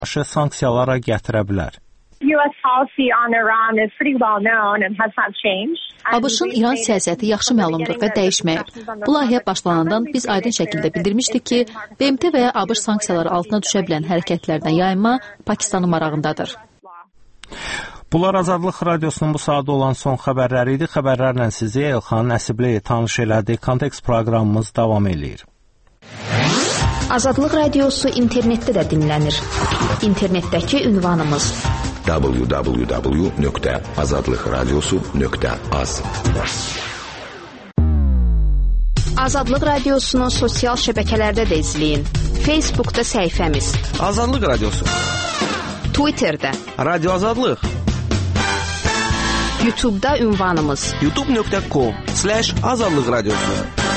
sanksiyalara gətirə bilər. US policy on Iran is pretty well known and has not changed. ABŞ-ın İran siyasəti yaxşı məlumdur və dəyişməyib. Bu layihə başlanandan biz aydın şəkildə bildirmişdik ki, BMT və ya ABŞ sanksiyaları altına düşə bilən hərəkətlərdən yayınma Pakistanın marağındadır. Bunlar Azadlıq Radiosunun bu saatda olan son xəbərləri idi. Xəbərlərlə sizi Elxan Nəsibli tanış elədi. Kontekst proqramımız davam edir. Azadlıq Radiosu internetdə də dinlənir. İnternetdəki ünvanımız www.azadlıqradiosu.az. Azadlıq Radiosunu sosial şəbəkələrdə də izləyin. Facebookda səhifəmiz Azadlıq Radiosu, Twitterdə Radio Azadlıq, YouTube'da ünvanımız youtube.com/Azadlıq Radiosu.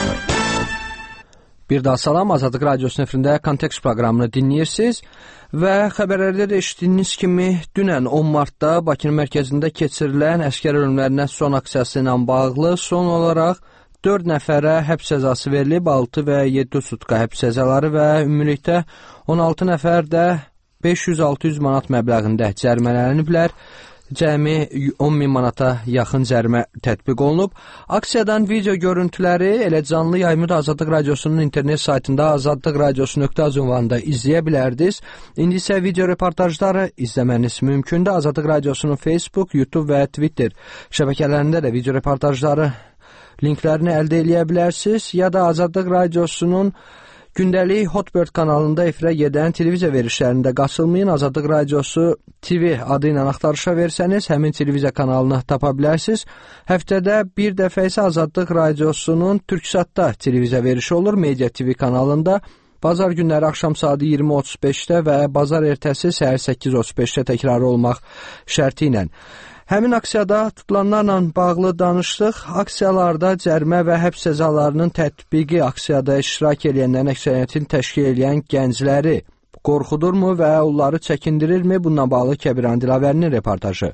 Bir daha salam, Azadlıq Radiosunun efirində Kontekst proqramını dinləyirsiniz və xəbərlərdə də eşitdiyiniz kimi dünən 10 martda Bakının mərkəzində keçirilən əsgər ölümlərinə son aksiyası ilə bağlı son olaraq 4 nəfərə həbs cəzası verilib, 6 və 7 sutka həbs cəzaları və ümumilikdə 16 nəfər də 500-600 manat məbləğində cərimələniblər. Cəmi 10.000 manata yaxın cərimə tətbiq olunub. Aksiyadan video görüntüləri elə canlı yayımı da Azadlıq Radiosunun internet saytında azadlıqradiosu.az ünvanında izləyə bilərdiniz. İndi isə video reportajları izləməniz mümkündür. Azadlıq Radiosunun Facebook, YouTube və Twitter şəbəkələrində də video reportajları linklərini əldə edə bilərsiniz. Ya da Azadlıq Radiosunun gündəlik Hotbird kanalında efirə gedən televiziya verişlərində qaçılmayın. Azadlıq Radiosu TV adı ilə axtarışa versəniz, həmin televiziya kanalını tapa bilərsiniz. Həftədə bir dəfə isə Azadlıq Radiosunun Türksatda televiziya verişi olur, Media TV kanalında. Bazar günləri axşam saatı 20:35-də və bazar ertəsi səhər 8:35-də təkrarı olmaq şərti ilə. Həmin aksiyada tutulanlarla bağlı danışdıq. Aksiyalarda cərimə və həbs cəzalarının tətbiqi aksiyada iştirak edənlərin əksəriyyətini təşkil edən gəncləri qorxudurmu və onları çəkindirirmi? Bununla bağlı Kəbiran Dilavərinin reportajı.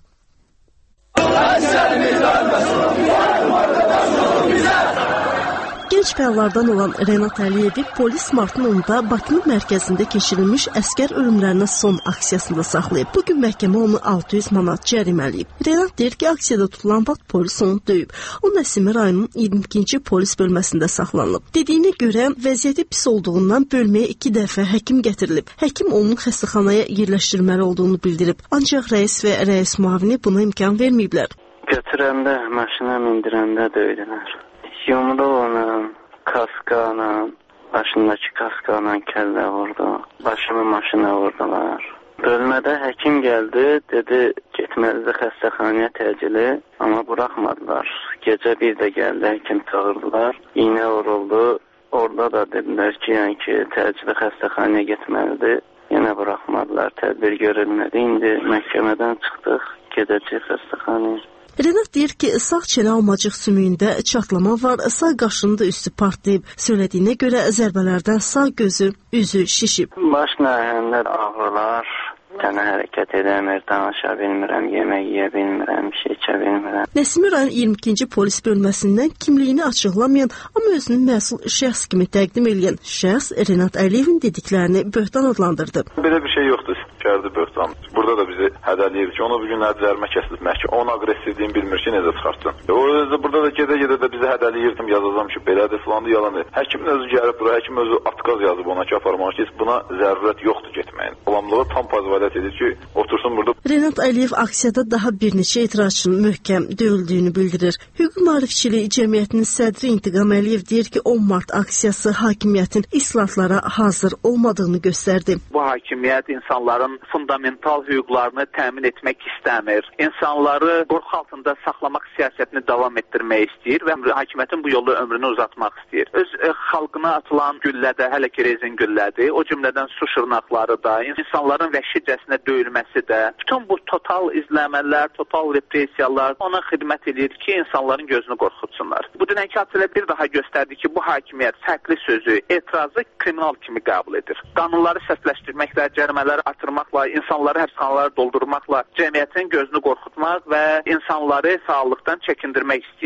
Gənc fəallardan olan Renat Əliyevi polis martın 10-da Bakının mərkəzində keçirilmiş əsgər ölümlərinə son aksiyasında saxlayıb. Bugün məhkəmə onu 600 manat cərimələyib. Renat deyir ki, aksiyada tutulan vaxt polis onu döyüb. O Nəsimi rayonunun 22-ci polis bölməsində saxlanılıb. Dediyinə görə vəziyyəti pis olduğundan bölməyə 2 dəfə həkim gətirilib. Həkim onun xəstəxanaya yerləşdirilməli olduğunu bildirib. Ancaq rəis və rəis müavini buna imkan verməyiblər. Götürəndə, maşına mindirəndə döydülər. Yumruğla, kaskana, başındakı kaskana kəllə vurdu. Başımı maşına vurdular. Bölmədə həkim gəldi, dedi getməlidir xəstəxanaya təcili, amma buraxmadılar. Gecə bir də gəldi, həkim çağırdılar, iynə vuruldu. Orada da dedilər ki, yəni ki, təcili xəstəxanaya getməlidir. Yenə buraxmadılar, tədbir görülmədi. İndi məhkəmədən çıxdıq, gedəcək xəstəxanaya. Renat deyir ki, sağ çənə almacıq sümüyündə çatlama var, sağ qaşının da üstü partlayıb. Söylədiyinə görə zərbələrdən sağ gözü, üzü şişib. Baş nəhəndə ağrılar, tənə hərəkət edəmir, danışa bilmirəm, yemək yeyə bilmirəm, bir şey içə bilmirəm. Nəsimi rayon 22-ci polis bölməsindən kimliyini açıqlamayan, amma özünü məsul şəxs kimi təqdim edən şəxs Renat Əliyevin dediklərini böhtan adlandırdı. Belə bir şey yoxdur, şərdi böhtan. Burada da bizi hədələyir ki, ona bu günlər cərimə kəsilib məhkəmə, onun aqressivliyini bilmir ki, necə çıxartsın. Burada da gedə-gedə də bizi hədələyirdim, yazacam ki, belədir, filandır, yalandır. Həkimin özü gəlib bura, həkim özü atqaz yazıb ona ki, aparmaq ki, buna zərurət yoxdur getməyin. Olamlığı tam pazvalət edir ki, otursun burada. Renat Əliyev aksiyada daha bir neçə etirazçının möhkəm döyüldüyünü bildirir. Hüquq maarifçiliyi cəmiyyətinin sədri İntiqam Əliyev deyir ki, 10 mart aksiyası hakimiyyətin islahatlara hazır olmadığını göstərdi. Bu hakimiyyət insanların fundamental hüquqlarını təmin etmək istəmir. İnsanları qorxu altında saxlamaq siyasətini davam etdirmək istəyir və hakimiyyətin bu yolda ömrünü uzatmaq istəyir. Öz xalqına atılan güllə də hələ ki rezin güllədir. O cümlədən su şırnaqları da, insanların vəhşicəsinə döyülməsi də, bütün bu total izləmələr, total repressiyalar ona xidmət edir ki, insanların gözünü qorxutsunlar. Bu dünənki hadisə bir daha göstərdi ki, bu hakimiyyət fərqli sözü, etirazı kriminal kimi qəbul edir. Qanunları səsləşdirməklə, cərimələri artırmaqla, insanları həbsxanalara doldurmaqla cəmiyyətin gözünü qorxutmaq və insanları sağlıqdan çəkindirmək istəyir.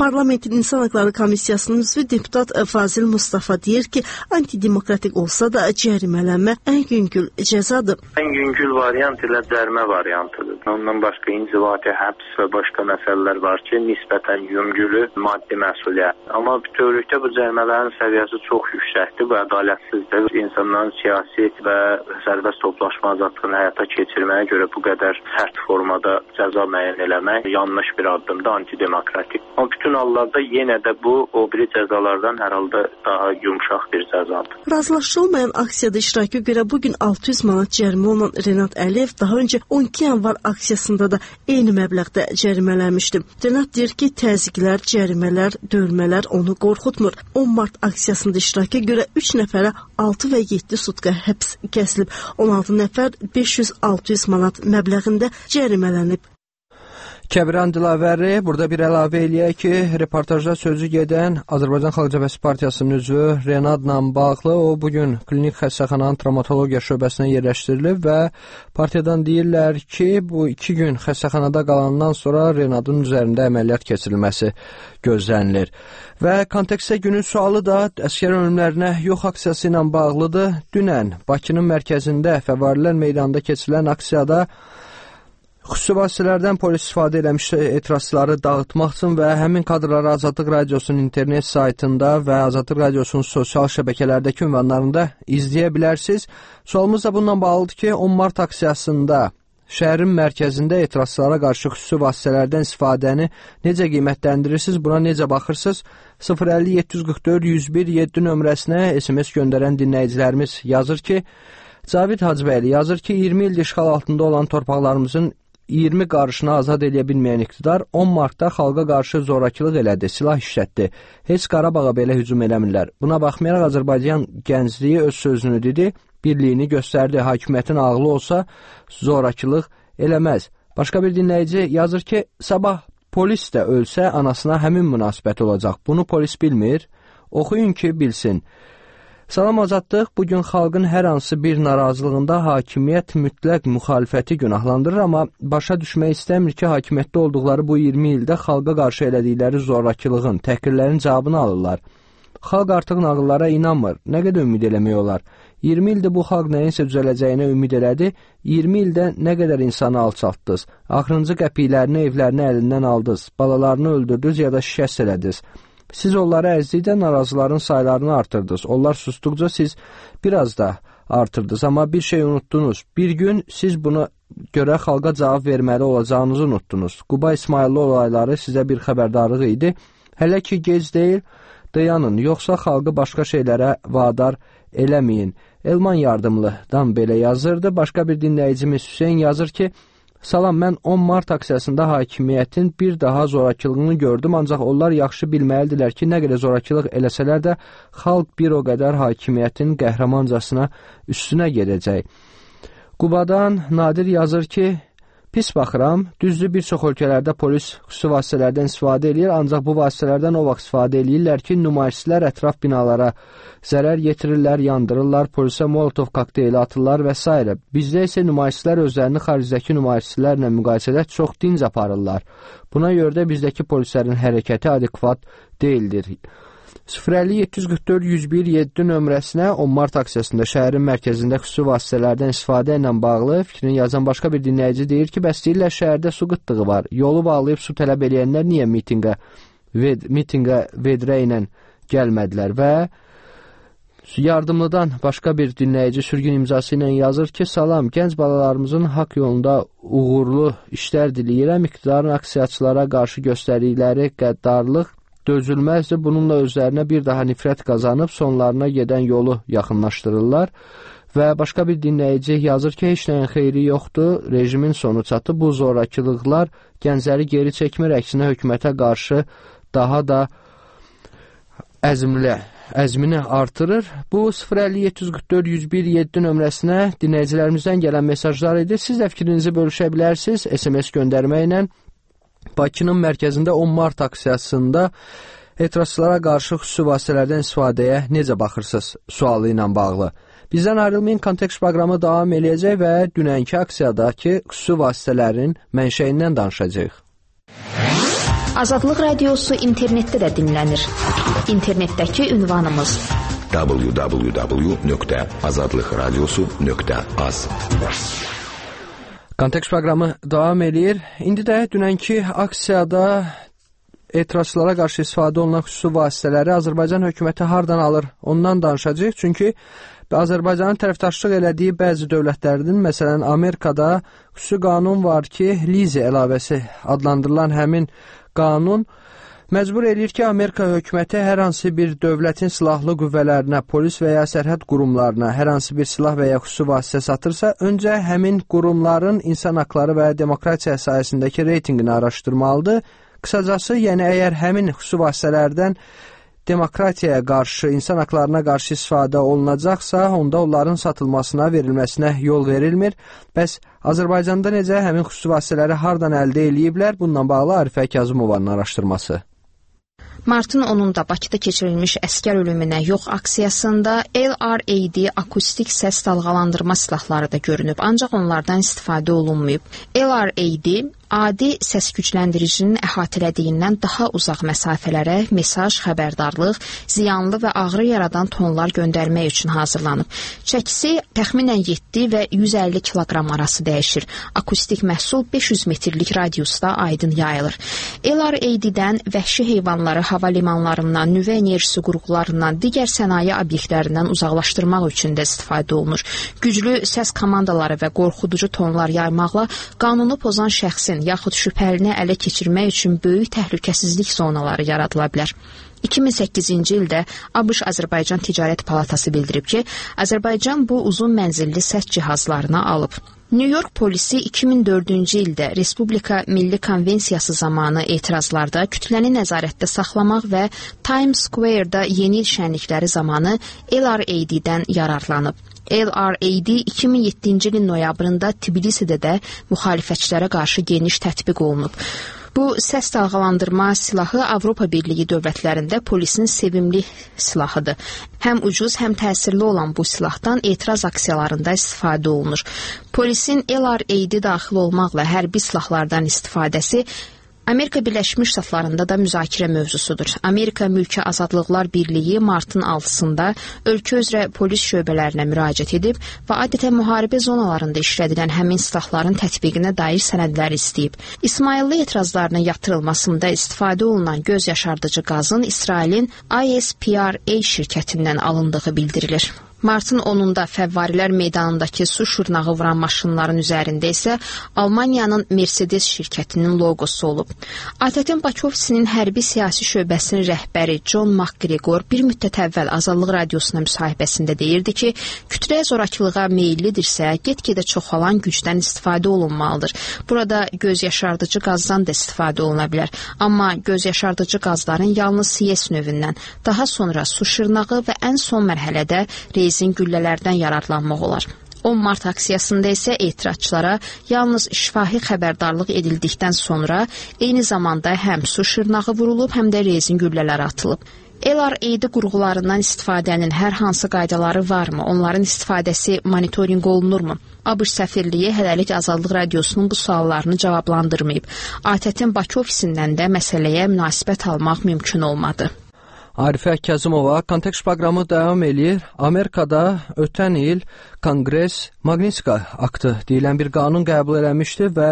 Parlamentin İnsan Haqları Komissiyasının üzvü deputat Fazil Mustafa deyir ki, antidemokratik olsa da cərimələnmə ən yüngül cəzadır. Ən yüngül variant ilə cərimə variantıdır. Ondan başqa inzivati həbs və başqa məsələlər var ki, nisbətən yüngülü maddi məsuliyyət. Amma bütövlükdə bu cərimələrin səviyyəsi çox yüksəkdir və ədalətsizdir. İnsanların siyasi və sərbəst toplaşma azadlığını həyata keçirməyə görə bu qədər sərt formada cəza müəyyən eləmək yanlış bir addımdır, antidemokratik. Amma bütün hallarda yenə də bu o biri cəzalardan hər halda daha yumşaq bir cəzadır. Razılaşılmayan aksiyada iştirakı görə bugün 600 manat cərimə olan Renat Əliyev daha öncə 12 yanvar aksiyasında da eyni məbləğdə cərimələnmişdi. Renat deyir ki, təzyiqlər, cərimələr, döyülmələr onu qorxutmur. 10 mart aksiyasında iştirakı görə 3 nəfərə 6 və 7 sutka həbs kəsilib. 16 nəfər 500-600 manat məbləğində cərimələnib. Kəbran Dilavəri, burada bir əlavə eləyək ki, reportajda sözü gedən Azərbaycan Xalq Cəbhəsi Partiyasının üzvü Renadla bağlı o bugün klinik xəstəxananın travmatologiya şöbəsinə yerləşdirilib və partiyadan deyirlər ki, bu 2 gün xəstəxanada qalandan sonra Renadın üzərində əməliyyat keçirilməsi gözlənilir. Və kontekstdə günün sualı da əsgər ölümlərinə yox aksiyası ilə bağlıdır. Dünən Bakının mərkəzində Fəvvarilər meydanında keçirilən aksiyada xüsusi vasitələrdən polis istifadə eləmiş etirazçıları dağıtmaq üçün və həmin kadrları Azadlıq Radiosunun internet saytında və Azadlıq Radiosunun sosial şəbəkələrdəki ünvanlarında izləyə bilərsiniz. Sualımız da bununla bağlıdır ki, 10 mart aksiyasında şəhərin mərkəzində etirazçılara qarşı xüsusi vasitələrdən istifadəni necə qiymətləndirirsiniz, buna necə baxırsınız? 050-744-101-7 nömrəsinə SMS göndərən dinləyicilərimiz yazır ki, Cavid Hacıbəyli yazır ki, 20 ildir işğal altında olan torpaqlarımızın 20 qarışını azad edə bilməyən iqtidar 10 martda xalqa qarşı zorakılıq elədi, silah işlətdi. Heç Qarabağa belə hücum eləmirlər. Buna baxmayaraq Azərbaycan gəncliyi öz sözünü dedi, birliyini göstərdi. Hakimiyyətin ağlı olsa zorakılıq eləməz. Başqa bir dinləyici yazır ki, sabah polis də ölsə anasına həmin münasibət olacaq. Bunu polis bilmir. Oxuyun ki, bilsin. Salam Azadlıq, bugün xalqın hər hansı bir narazılığında hakimiyyət mütləq müxalifəti günahlandırır, amma başa düşmək istəmir ki, hakimiyyətdə olduqları bu 20 ildə xalqa qarşı elədikləri zorakılığın, təhqirlərin cavabını alırlar. Xalq artıq nağıllara inanmır, nə qədər ümid eləmək olar? 20 ildə bu xalq nəyinsə düzələcəyinə ümid elədi, 20 ildə nə qədər insanı alçaltdınız, axırıncı qəpiklərini, evlərini əlindən aldınız, balalarını öldürdünüz ya da şikəst elədiniz. Siz onları əzdikdə narazıların saylarını artırdınız. Onlar susduqca siz biraz da artırdınız. Amma bir şey unutdunuz. Bir gün siz buna görə xalqa cavab verməli olacağınızı unutdunuz. Quba İsmailli olayları sizə bir xəbərdarlıq idi. Hələ ki gec deyil, dayanın, yoxsa xalqı başqa şeylərə vadar eləməyin. Elman Yardımlıdan belə yazırdı. Başqa bir dinləyicimiz Hüseyin yazır ki, salam, mən 10 mart aksiyasında hakimiyyətin bir daha zorakılığını gördüm, ancaq onlar yaxşı bilməlidirlər ki, nə qədər zorakılıq eləsələr də xalq bir o qədər hakimiyyətin qəhrəmancasına üstünə gedəcək. Qubadan Nadir yazır ki, pis baxıram, düzdür bir çox ölkələrdə polis xüsusi vasitələrdən istifadə edir, ancaq bu vasitələrdən o vaxt istifadə edirlər ki, nümayişçilər ətraf binalara zərər yetirirlər, yandırırlar, polisə molotov kokteyli atırlar və s. Bizdə isə nümayişçilər özlərini xaricdəki nümayişçilərlə müqayisədə çox dinc aparırlar. Buna görə də bizdəki polislərin hərəkəti adekvat deyildir. 050-744-101-7 nömrəsinə 10 mart aksiyasında şəhərin mərkəzində xüsusi vasitələrdən istifadə ilə bağlı fikrini yazan başqa bir dinləyici deyir ki, bəs deyirlər şəhərdə su qıtlığı var. Yolu bağlayıb su tələb edənlər niyə mitinqə vedrə ilə gəlmədilər və Yardımlıdan başqa bir dinləyici sürgün imzası ilə yazır ki, salam, gənc balalarımızın haqq yolunda uğurlu işlər diləyirəm, iqtidarın aksiyaçılara qarşı göstərdikləri qəddarlıq dözülməzdir. Bununla özlərinə bir daha nifrət qazanıb sonlarına gedən yolu yaxınlaşdırırlar. Və başqa bir dinləyici yazır ki, heç nəyin xeyri yoxdur, rejimin sonu çatıb, bu zorakılıqlar gəncləri geri çəkmir, əksinə hökumətə qarşı daha da əzmini artırır. Bu 050-744-101-7 nömrəsinə dinləyicilərimizdən gələn mesajlar idi. Siz də fikrinizi bölüşə bilərsiniz SMS göndərməklə. Bakının mərkəzində 10 mart aksiyasında etirazçılara qarşı xüsusi vasitələrdən istifadəyə necə baxırsınız sualı ilə bağlı. Bizdən ayrılmayın, kontekst proqramı davam eləyəcək və dünənki aksiyadakı xüsusi vasitələrin mənşəyindən danışacağıq. Azadlıq Radiosu internetdə də dinlənir. İnternetdəki ünvanımız www.azadlıqradiosu.az. Kontekst proqramı davam edir. İndi də dünənki aksiyada etirazçılara qarşı istifadə olunan xüsusi vasitələri Azərbaycan hökuməti hardan alır? Ondan danışacağıq. Çünki Azərbaycanın tərəfdaşlıq elədiyi bəzi dövlətlərinin, məsələn, Amerikada xüsusi qanun var ki, Lize əlavəsi adlandırılan həmin qanun məcbur edir ki, Amerika hökuməti hər hansı bir dövlətin silahlı qüvvələrinə, polis və ya sərhəd qurumlarına hər hansı bir silah və ya xüsusi vasitə satırsa, öncə həmin qurumların insan haqları və demokratiya sahəsindəki reytinqini araşdırmalıdır. Qısacası, yəni əgər həmin xüsusi vasitələrdən demokratiyaya qarşı, insan haqlarına qarşı istifadə olunacaqsa, onda onların satılmasına, verilməsinə yol verilmir. Bəs Azərbaycanda necə həmin xüsusi vasitələri hardan əldə eləyiblər? Bununla bağlı Arifə Kazımovanın araşdırması. Martın 10-da Bakıda keçirilmiş əskər ölümünə yox aksiyasında LRAD akustik səs dalğalandırma silahları da görünüb, ancaq onlardan istifadə olunmayıb. LRAD adi səs gücləndiricinin əhatələdiyindən daha uzaq məsafələrə mesaj, xəbərdarlıq, ziyanlı və ağrı yaradan tonlar göndərmək üçün hazırlanıb. Çəkisi təxminən 7 və 150 kiloqram arası dəyişir. Akustik məhsul 500 metrlik radiusda aydın yayılır. LRAD-dən vəhşi heyvanları hava limanlarından, nüvə enerjisi qurğularından, digər sənaye obyektlərindən uzaqlaşdırmaq üçün də istifadə olunur. Güclü səs komandaları və qorxuducu tonlar yaymaqla qanunu pozan şəxsin yaxud şübhəlini ələ keçirmək üçün böyük təhlükəsizlik zonaları yaradıla bilər. 2008-ci ildə ABŞ-Azərbaycan Ticarət Palatası bildirib ki, Azərbaycan bu uzun mənzilli səs cihazlarını alıb. New York polisi 2004-cü ildə Respublika Milli Konvensiyası zamanı etirazlarda kütləni nəzarətdə saxlamaq və Times Square-da yeni il şənlikləri zamanı LRAD-dən yararlanıb. LRAD 2007-ci ilin noyabrında Tbilisidə də müxalifətçilərə qarşı geniş tətbiq olunub. Bu səs dalğalandırma silahı Avropa Birliyi dövlətlərində polisin sevimli silahıdır. Həm ucuz, həm təsirli olan bu silahdan etiraz aksiyalarında istifadə olunur. Polisin LRAD daxil olmaqla hərbi silahlardan istifadəsi Amerika Birləşmiş Ştatlarında da müzakirə mövzusudur. Amerika Mülki Azadlıqlar Birliyi martın 6-sında ölkə üzrə polis şöbələrinə müraciət edib və adətən müharibə zonalarında işlədilən həmin silahların tətbiqinə dair sənədlər istəyib. İsmailli etirazlarının yatırılmasında istifadə olunan göz yaşardıcı qazın İsrailin ISPRA şirkətindən alındığı bildirilir. Martın 10-da Fəvvarilər meydanındakı su şurnağı vuran maşınların üzərində isə Almaniyanın Mercedes şirkətinin loqosu olub. ATƏT-in Bakı ofisinin hərbi siyasi şöbəsinin rəhbəri John McGregor bir müddət əvvəl Azadlıq Radiosuna müsahibəsində deyirdi ki, kütlə zorakılığa meyillidirsə, get-gedə çoxalan gücdən istifadə olunmalıdır. Burada göz yaşardıcı qazdan da istifadə oluna bilər. Amma göz yaşardıcı qazların yalnız CS növündən, daha sonra su şırnağı və ən son mərhələdə rezin güllələrdən yararlanmaq olar. 10 mart aksiyasında isə etirazçılara yalnız şifahi xəbərdarlıq edildikdən sonra eyni zamanda həm su şırnağı vurulub, həm də rezin güllələr atılıb. LRAD qurğularından istifadənin hər hansı qaydaları varmı? Onların istifadəsi monitorinq olunurmu? ABŞ səfirliyi hələlik Azadlıq Radiosunun bu suallarını cavablandırmayıb. ATƏT-in Bakı ofisindən də məsələyə münasibət almaq mümkün olmadı. Arifə Kazımova, Kontekst proqramı davam eləyir. Amerikada ötən il Konqres Magnitski aktı deyilən bir qanun qəbul eləmişdi və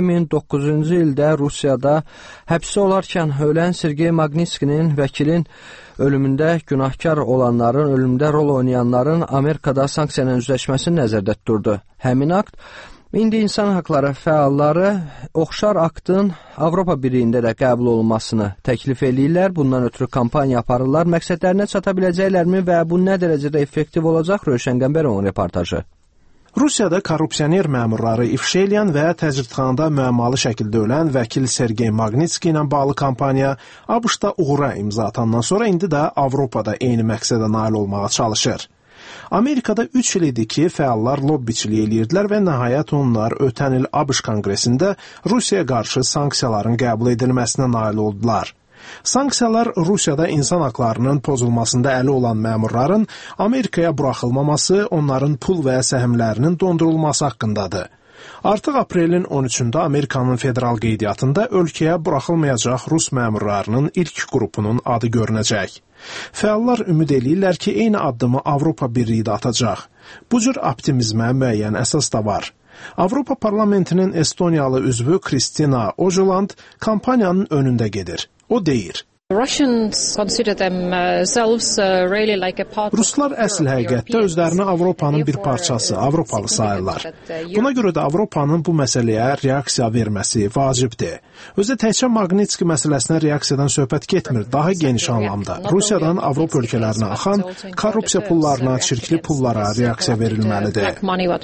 2009-cu ildə Rusiyada həbsdə olarkən ölən Sergey Magnitskinin vəkilin ölümündə günahkar olanların, ölümdə rol oynayanların Amerikada sanksiyalarla üzləşməsini nəzərdə tuturdu. Həmin akt İndi insan haqları fəalları oxşar aktın Avropa Birliyində də qəbul olunmasını təklif eləyirlər. Bundan ötürü kampaniya aparırlar. Məqsədlərinə çata biləcəklərmi və bu nə dərəcədə effektiv olacaq? Rövşən Qəmbərovun reportajı. Rusiyada korrupsioner məmurları ifşa eləyən və təcridxanada müəmmalı şəkildə ölən vəkil Sergey Magnitski ilə bağlı kampaniya ABŞ-da uğura imza atandan sonra indi də Avropada eyni məqsədə nail olmağa çalışır. Amerikada 3 il idi ki, fəallar lobbiçilik eləyirdilər və nəhayət onlar ötən il ABŞ Konqresində Rusiyaya qarşı sanksiyaların qəbul edilməsinə nail oldular. Sanksiyalar Rusiyada insan haqlarının pozulmasında əli olan məmurların Amerikaya buraxılmaması, onların pul və səhmlərinin dondurulması haqqındadır. Artıq aprelin 13-də Amerikanın federal qeydiyyatında ölkəyə buraxılmayacaq rus məmurlarının ilk qrupunun adı görünəcək. Fəallar ümid eləyirlər ki, eyni addımı Avropa Birliyi də atacaq. Bu cür optimizmə müəyyən əsas da var. Avropa Parlamentinin Estoniyalı üzvü Kristina Ojuland kampaniyanın önündə gedir. O deyir: Ruslar əsl həqiqətdə özlərini Avropanın bir parçası, Avropalı sayırlar. Buna görə də Avropanın bu məsələyə reaksiya verməsi vacibdir. Özü təkcə Magnitski məsələsinə reaksiyadan söhbət getmir, daha geniş anlamda. Rusiyadan Avropa ölkələrinə axan korrupsiya pullarına, çirkli pullara reaksiya verilməlidir.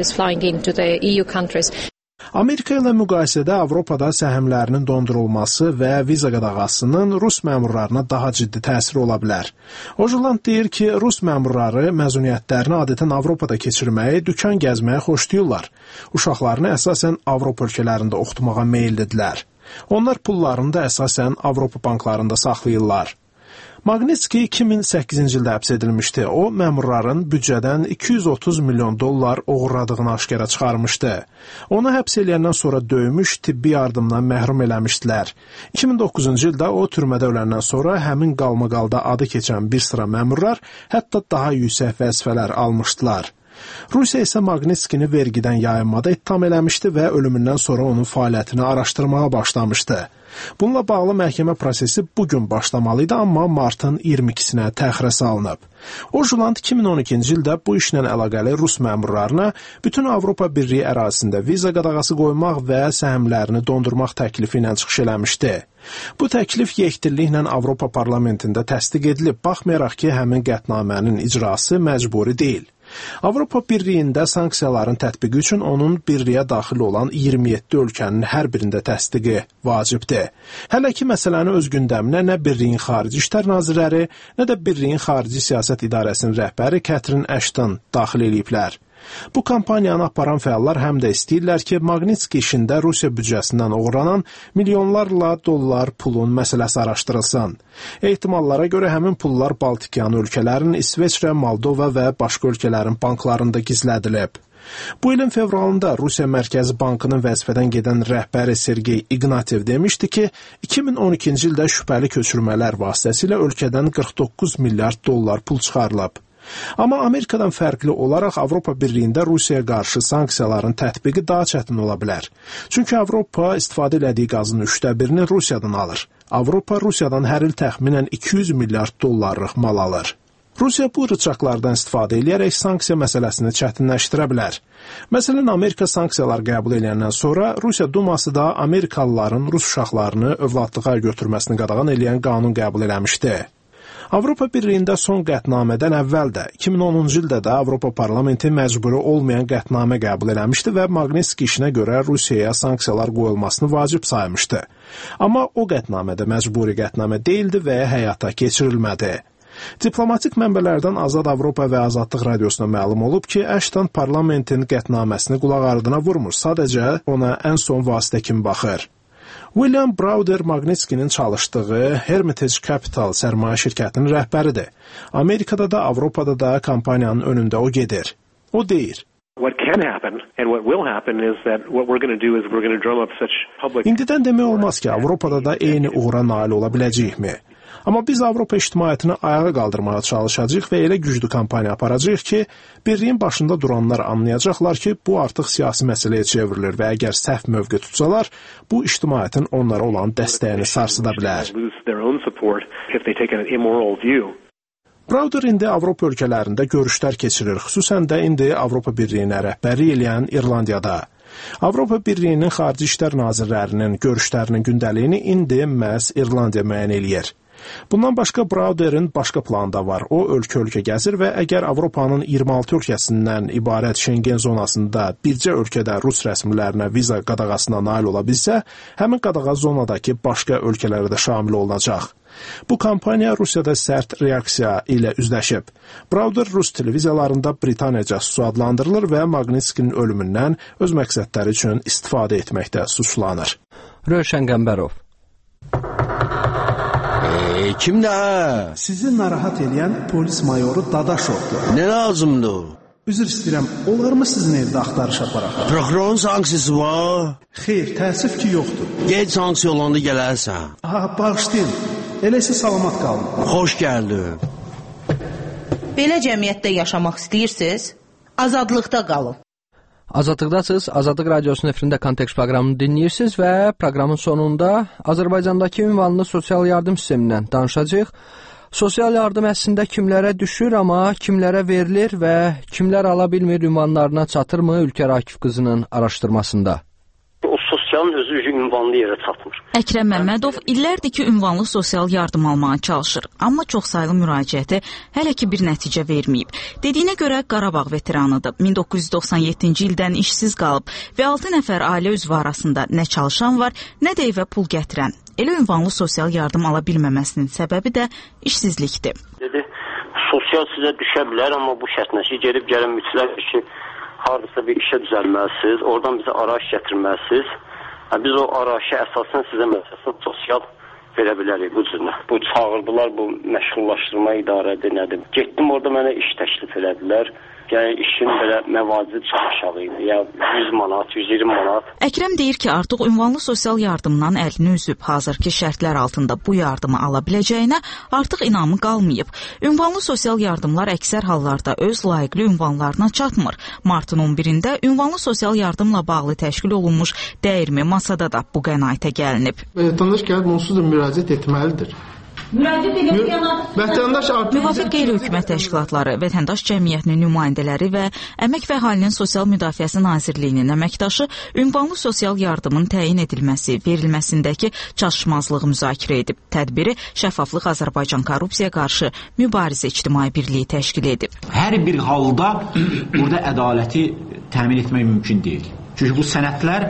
Amerika ilə müqayisədə Avropada səhmlərinin dondurulması və viza qadağasının Rus məmurlarına daha ciddi təsiri ola bilər. Ojuland deyir ki, Rus məmurları məzuniyyətlərini adətən Avropada keçirməyi, dükan gəzməyi xoşlayırlar. Uşaqlarını əsasən Avropa ölkələrində oxutmağa meyillidirlər. Onlar pullarını da əsasən Avropa banklarında saxlayırlar. Magnitski 2008-ci ildə həbs edilmişdi. O, məmurların büdcədən $230 milyon oğurladığını aşkara çıxarmışdı. Onu həbs eləyəndən sonra döymüş, tibbi yardımdan məhrum eləmişdilər. 2009-cu ildə o, türmədə öləndən sonra həmin qalmaqalda adı keçən bir sıra məmurlar hətta daha yüksək vəzifələr almışdılar. Rusiya isə Magnitskini vergidən yayınmada ittiham eləmişdi və ölümündən sonra onun fəaliyyətini araşdırmağa başlamışdı. Bununla bağlı məhkəmə prosesi bugün başlamalıydı, amma martın 22-sinə təxirə salınıb. Ojuland 2012-ci ildə bu işlə əlaqəli Rus məmurlarına bütün Avropa Birliyi ərazisində viza qadağası qoymaq və səhmlərini dondurmaq təklifi ilə çıxış eləmişdi. Bu təklif yekdilliklə Avropa Parlamentində təsdiq edilib, baxmayaraq ki, həmin qətnamənin icrası məcburi deyil. Avropa Birliyində sanksiyaların tətbiqi üçün onun birliyə daxil olan 27 ölkənin hər birində təsdiqi vacibdir. Hələ ki, məsələni öz gündəminə nə Birliyin Xarici İşlər Nazirləri, nə də Birliyin Xarici Siyasət İdarəsinin rəhbəri Catherine Ashton daxil ediblər. Bu kampaniyanı aparan fəallar həm də istəyirlər ki, Magnitski işində Rusiya büdcəsindən oğurlanan milyonlarla dollar pulun məsələsi araşdırılsın. Ehtimallara görə həmin pullar Baltikyanı ölkələrin, İsveçrə, Moldova və başqa ölkələrin banklarında gizlədilib. Bu ilin fevralında Rusiya Mərkəzi Bankının vəzifədən gedən rəhbəri Sergey Ignatyev demişdi ki, 2012-ci ildə şübhəli köçürmələr vasitəsilə ölkədən $49 milyard pul çıxarılıb. Amma Amerikadan fərqli olaraq Avropa Birliyində Rusiyaya qarşı sanksiyaların tətbiqi daha çətin ola bilər. Çünki Avropa istifadə elədiyi qazın 1/3-ni Rusiyadan alır. Avropa Rusiyadan hər il təxminən $200 milyard mal alır. Rusiya bu rıçaqlardan istifadə edərək sanksiya məsələsini çətinləşdirə bilər. Məsələn, Amerika sanksiyalar qəbul edəndən sonra Rusiya Duması da Amerikalıların Rus uşaqlarını övladlığa götürməsini qadağan edən qanun qəbul eləmişdi. Avropa Birliyində son qətnamədən əvvəl də 2010-cu ildə də Avropa Parlamenti məcburi olmayan qətnamə qəbul eləmişdi və Magnitski işinə görə Rusiyaya sanksiyalar qoyulmasını vacib saymışdı. Amma o qətnamədə məcburi qətnamə deyildi və həyata keçirilmədi. Diplomatik mənbələrdən Azad Avropa və Azadlıq Radiosuna məlum olub ki, Ashton parlamentin qətnaməsini qulaq ardına vurmur, sadəcə ona ən son vasitə kimi baxır. William Browder Magnitskinin çalışdığı Hermitage Capital sərmayə şirkətinin rəhbəridir. Amerikada da, Avropada da kampaniyanın önündə o gedir. O deyir: İndidən demək olmaz ki, Avropada da eyni uğura nail ola biləcəyikmi? Amma biz Avropa ictimaiyyətini ayağa qaldırmağa çalışacağıq və elə güclü kampaniya aparacağıq ki, birliyin başında duranlar anlayacaqlar ki, bu artıq siyasi məsələyə çevrilir və əgər səhv mövqe tutsalar, bu ictimaiyyətin onlara olan dəstəyini sarsıda bilər. Browder indi Avropa ölkələrində görüşlər keçirir, xüsusən də indi Avropa Birliyinə rəhbərlik eləyən İrlandiyada. Avropa Birliyinin Xarici İşlər Nazirlərinin görüşlərinin gündəliyini indi məhz İrlandiya müəyyən eləyir. Bundan başqa Browder'in başqa planı da var. O, ölkə-ölkə gəzir və əgər Avropanın 26 ölkəsindən ibarət Şengen zonasında bircə ölkədə Rus rəsmilərinə viza qadağasına nail ola bilsə, həmin qadağa zonadakı başqa ölkələrə də şamil olunacaq. Bu kampaniya Rusiyada sərt reaksiya ilə üzləşib. Browder Rus televiziyalarında Britaniya casusu adlandırılır və Magnitskinin ölümündən öz məqsədləri üçün istifadə etməkdə suçlanır. Rövşən Qəmbərov. Kimdə? Sizi narahat edən polis mayoru Dadaşovdur. Nə lazımdır? Üzr istəyirəm, olarmı sizin evdə axtarış aparaq? Prokurorun sanksiyası var? Xeyr, təəssüf ki, yoxdur. Gec sanksiya olanda gələrsən. Bağışlayın, eləsə salamat qalın. Xoş gəldin. Belə cəmiyyətdə yaşamaq istəyirsiniz? Azadlıqda qalın. Azadlıqdasınız. Azadlıq Radiosunun efirində Kontekst proqramını dinləyirsiniz və proqramın sonunda Azərbaycandakı ünvanlı sosial yardım sistemindən danışacağıq. Sosial yardım əslində kimlərə düşür, amma kimlərə verilir və kimlər ala bilmir ünvanlarına çatırmı Ülkər Akif qızının araşdırmasında? O sosialın özü ünvanlı yerə çatmır. Əkrəm Məmmədov illərdir ki, ünvanlı sosial yardım almağa çalışır, amma çoxsaylı müraciəti hələ ki bir nəticə verməyib. Dediyinə görə Qarabağ veteranıdır. 1997-ci ildən işsiz qalıb və 6 nəfər ailə üzvü arasında nə çalışan var, nə də evə pul gətirən. Elə ünvanlı sosial yardım ala bilməməsinin səbəbi də işsizlikdir. Dedi, sosial sizə düşə bilər, amma bu şərtlə ki, gedib gəlin mütləq ki, hardasa bir işə düzəlməlisiniz, oradan bizə arayış gətirməlisiniz. Biz o arayışa əsasən sizə məsələn sosial verə bilərik bu cürlə. Bu çağırdılar, bu məşğullaşdırma idarədir, nədir. Getdim orada mənə iş təklif elədilər. Yəni işin belə məvacib çox aşağı idi. Ya 100 manat, 120 manat. Əkrəm deyir ki, artıq ünvanlı sosial yardımdan əlini üzüb, hazırki şərtlər altında bu yardımı ala biləcəyinə artıq inamı qalmayıb. Ünvanlı sosial yardımlar əksər hallarda öz layiqli ünvanlarına çatmır. Martın 11-də ünvanlı sosial yardımla bağlı təşkil olunmuş dəyirmi masada da bu qənaətə gəlinib. Vətəndaş gəlib onsuz da müraciət etməlidir. Müvafiq qeyri-hökumət təşkilatları, vətəndaş cəmiyyətinin nümayəndələri və Əmək və Əhalinin Sosial Müdafiəsi Nazirliyinin əməkdaşı ünvanlı sosial yardımın təyin edilməsi, verilməsindəki çatışmazlığı müzakirə edib. Tədbiri Şəffaflıq Azərbaycan Korrupsiyaya qarşı mübarizə ictimai birliyi təşkil edib. Hər bir halda burada ədaləti təmin etmək mümkün deyil. Çünki bu sənədlər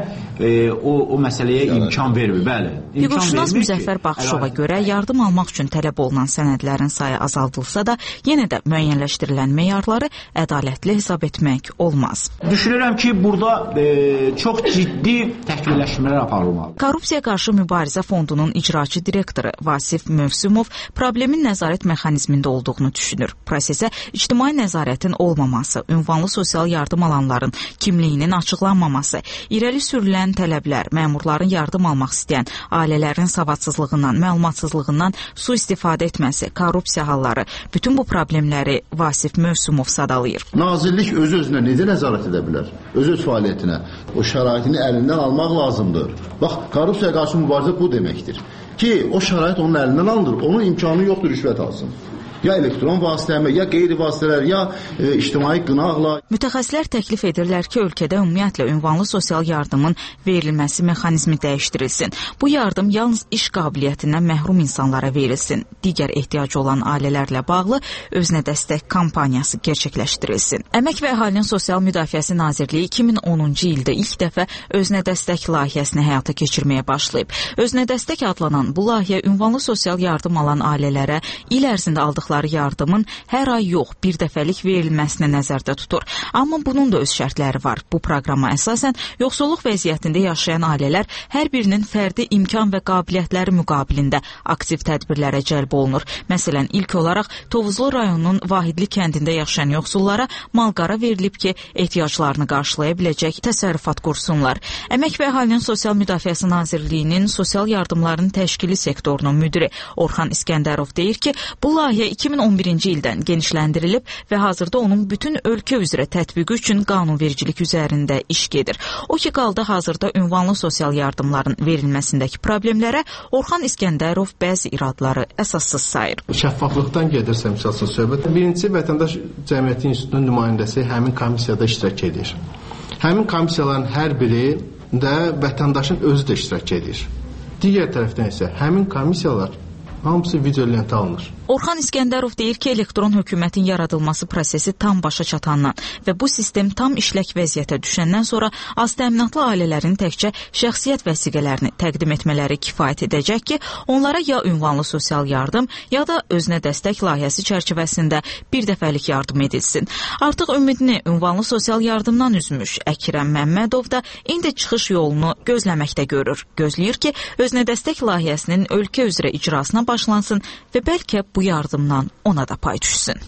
o məsələyə imkan vermir, bəli. Hüquqşünas Müzəffər Baxışova görə yardım almaq üçün tələb olunan sənədlərin sayı azaldılsa da, yenə də müəyyənləşdirilən meyarları ədalətli hesab etmək olmaz. Düşünürəm ki, burada çox ciddi təkmilləşmələr aparılmalıdır. Korrupsiya qarşı mübarizə fondunun icraçı direktoru Vasif Mövsümov problemin nəzarət mexanizmində olduğunu düşünür. Prosesə ictimai nəzarətin olmaması, ünvanlı sosial yardım alanların kimliyinin açıqlanmaması, irəli sürülən tələblər, məmurların yardım almaq istəyən ailələrin savadsızlığından, məlumatsızlığından sui-istifadə etməsi, korrupsiya halları, bütün bu problemləri Vasif Mövsümov sadalayır. Nazirlik öz-özünə necə nəzarət edə bilər? Öz fəaliyyətinə, o şəraitini əlindən almaq lazımdır. Bax, korrupsiyaya qarşı mübarizə bu deməkdir ki, o şərait onun əlindən alınır, onun imkanı yoxdur rüşvət alsın. Ya elektron vasitəmə, ya qeyri vasitələr, ya ictimai qınaqla. Mütəxəssislər təklif edirlər ki, ölkədə ümumiyyətlə ünvanlı sosial yardımın verilməsi mexanizmi dəyişdirilsin. Bu yardım yalnız iş qabiliyyətindən məhrum insanlara verilsin. Digər ehtiyacı olan ailələrlə bağlı özünə dəstək kampaniyası gerçəkləşdirilsin. Əmək və Əhalinin Sosial Müdafiəsi Nazirliyi 2010-cu ildə ilk dəfə özünə dəstək layihəsini həyata keçirməyə başlayıb. Özünə dəstək adlanan bu layihə ünvanlı sosial yardım alan ailələrə il ərzində aldıqları yardımın hər ay yox, bir dəfəlik verilməsini nəzərdə tutur. Amma bunun da öz şərtləri var. Bu proqrama əsasən yoxsulluq vəziyyətində yaşayan ailələr hər birinin fərdi imkan və qabiliyyətləri müqabilində aktiv tədbirlərə cəlb olunur. Məsələn, ilk olaraq Tovuzlu rayonunun Vahidli kəndində yaşayan yoxsullara malqara verilib ki, ehtiyaclarını qarşılaya biləcək təsərrüfat qursunlar. Əmək və Əhalinin Sosial Müdafiəsi Nazirliyinin sosial yardımların təşkili sektorunun müdiri Orxan İskəndərov deyir ki, bu layihə 2011-ci ildən genişləndirilib və hazırda onun bütün ölkə üzrə tətbiqi üçün qanunvericilik üzərində iş gedir. O ki qaldı hazırda ünvanlı sosial yardımların verilməsindəki problemlərə Orxan İskəndərov bəzi iradları əsassız sayır. Şəffaflıqdan gedirsə məsələn söhbət. Birincisi vətəndaş cəmiyyəti institutunun nümayəndəsi həmin komissiyada iştirak edir. Həmin komissiyaların hər biri də vətəndaşın özü də iştirak edir. Digər tərəfdən isə həmin komissiyalar hamısı video lentə alınır. Orxan İskəndərov deyir ki, elektron hökumətin yaradılması prosesi tam başa çatandan və bu sistem tam işlək vəziyyətə düşəndən sonra aztəminatlı ailələrin təkcə şəxsiyyət vəsiqələrini təqdim etmələri kifayət edəcək ki, onlara ya ünvanlı sosial yardım, ya da özünə dəstək layihəsi çərçivəsində bir dəfəlik yardım edilsin. Artıq ümidini ünvanlı sosial yardımdan üzmüş Əkrəm Məmmədov da indi çıxış yolunu gözləməkdə görür. Gözləyir ki, özünə dəstək layihəsinin ölkə üzrə icrasına başlansın və bəlkə bu yardımdan ona da pay düşsün.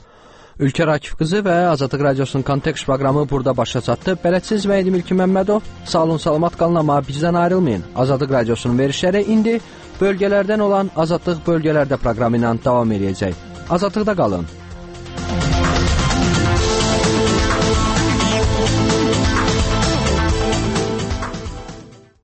Ülkər Akif qızı və Azadlıq Radiosunun Kontekst proqramı burada başa çatdı. Bələdçiniz və Edim İlkin Məmmədov. Sağ olun, salamat qalın, amma bizdən ayrılmayın. Azadlıq Radiosunun verişləri indi bölgələrdən olan Azadlıq bölgələrdə proqramı ilə davam edəcək. Azadlıqda qalın.